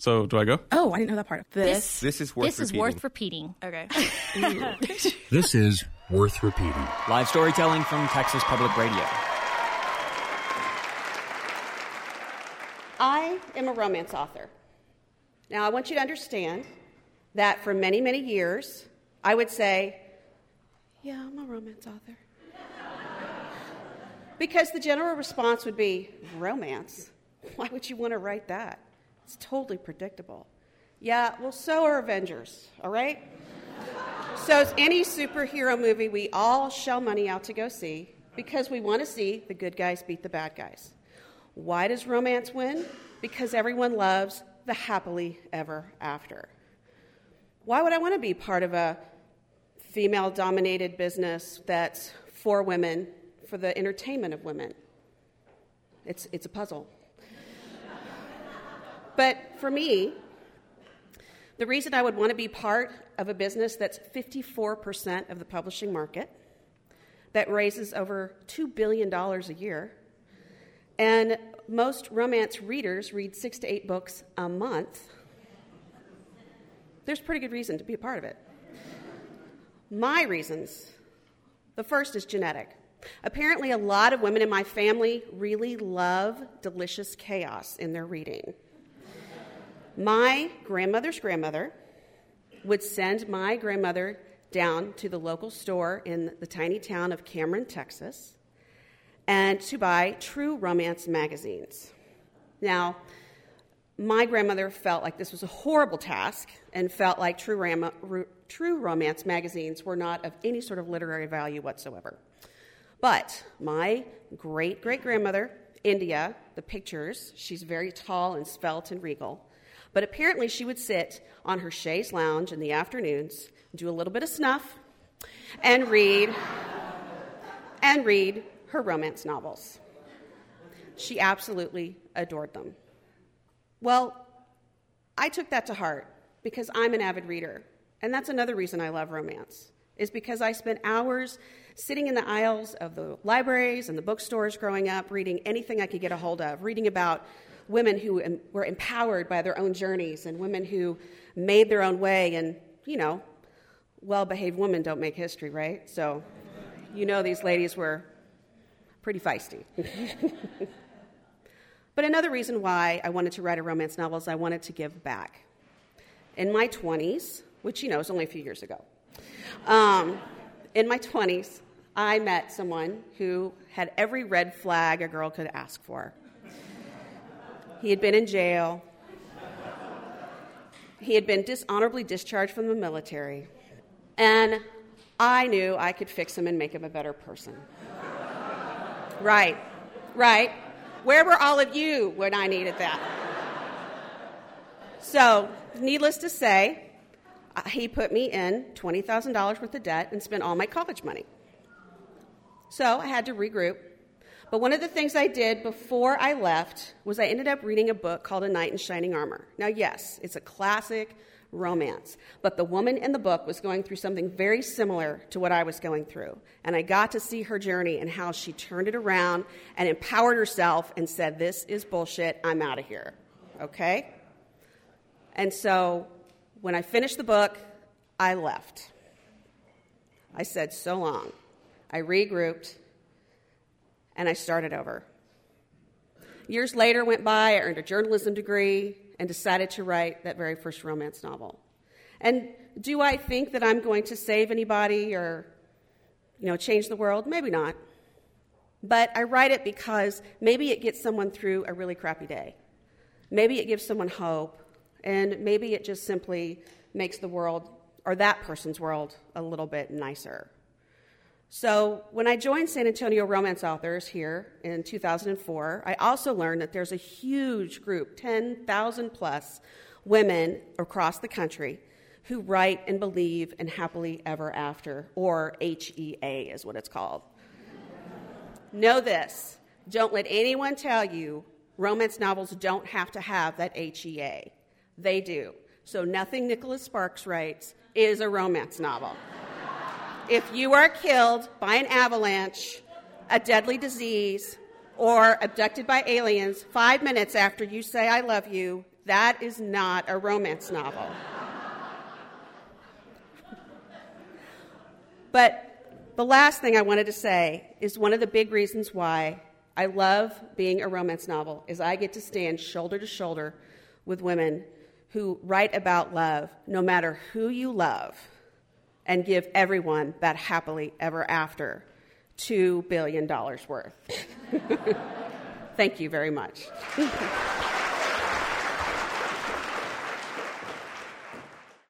So do I go? Oh, I didn't know that part. This is worth repeating. Okay. This is worth repeating. Live storytelling from Texas Public Radio. I am a romance author. Now, I want you to understand that for many, many years, I would say, yeah, I'm a romance author. Because the general response would be, romance? Why would you want to write that? It's totally predictable. Yeah, well, so are Avengers, all right? So is any superhero movie we all shell money out to go see because we want to see the good guys beat the bad guys. Why does romance win? Because everyone loves the happily ever after. Why would I want to be part of a female-dominated business that's for women, for the entertainment of women? It's a puzzle. But for me, the reason I would want to be part of a business that's 54% of the publishing market, that raises over $2 billion a year, and most romance readers read 6 to 8 books a month, there's pretty good reason to be a part of it. My reasons, the first is genetic. Apparently, a lot of women in my family really love delicious chaos in their reading. My grandmother's grandmother would send my grandmother down to the local store in the tiny town of Cameron, Texas, and to buy true romance magazines. Now, my grandmother felt like this was a horrible task and felt like true romance magazines were not of any sort of literary value whatsoever. But my great-great-grandmother, India, the pictures, she's very tall and svelte and regal, but apparently she would sit on her chaise lounge in the afternoons, do a little bit of snuff, and read her romance novels. She absolutely adored them. Well, I took that to heart because I'm an avid reader, and that's another reason I love romance, is because I spent hours sitting in the aisles of the libraries and the bookstores growing up, reading anything I could get a hold of, reading about women who were empowered by their own journeys and women who made their own way. And, well-behaved women don't make history, right? So, these ladies were pretty feisty. But another reason why I wanted to write a romance novel is I wanted to give back. In my 20s, which, is only a few years ago, in my 20s, I met someone who had every red flag a girl could ask for. He had been in jail. He had been dishonorably discharged from the military. And I knew I could fix him and make him a better person. Right. Where were all of you when I needed that? So, needless to say, he put me in $20,000 worth of debt and spent all my college money. So I had to regroup. But one of the things I did before I left was I ended up reading a book called A Knight in Shining Armor. Now, yes, it's a classic romance, but the woman in the book was going through something very similar to what I was going through. And I got to see her journey and how she turned it around and empowered herself and said, this is bullshit, I'm out of here, okay? And so when I finished the book, I left. I said, so long. I regrouped, and I started over. Years later went by, I earned a journalism degree, and decided to write that very first romance novel. And do I think that I'm going to save anybody or, change the world? Maybe not. But I write it because maybe it gets someone through a really crappy day. Maybe it gives someone hope, and maybe it just simply makes the world, or that person's world, a little bit nicer. So when I joined San Antonio Romance Authors here in 2004, I also learned that there's a huge group, 10,000 plus women across the country who write and believe in happily ever after, or HEA is what it's called. Know this, don't let anyone tell you romance novels don't have to have that HEA. They do. So nothing Nicholas Sparks writes is a romance novel. If you are killed by an avalanche, a deadly disease, or abducted by aliens 5 minutes after you say I love you, That is not a romance novel. But the last thing I wanted to say is one of the big reasons why I love being a romance novel is I get to stand shoulder to shoulder with women who write about love, no matter who you love, and give everyone that happily ever after $2 billion worth. Thank you very much.